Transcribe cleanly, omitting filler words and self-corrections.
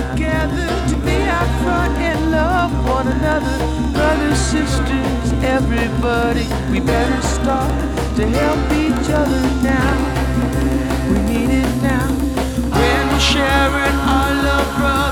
together to be out front and love one another. Brothers, sisters, everybody, we better start to help each other now. We need it now. When we're sharing our love, brother,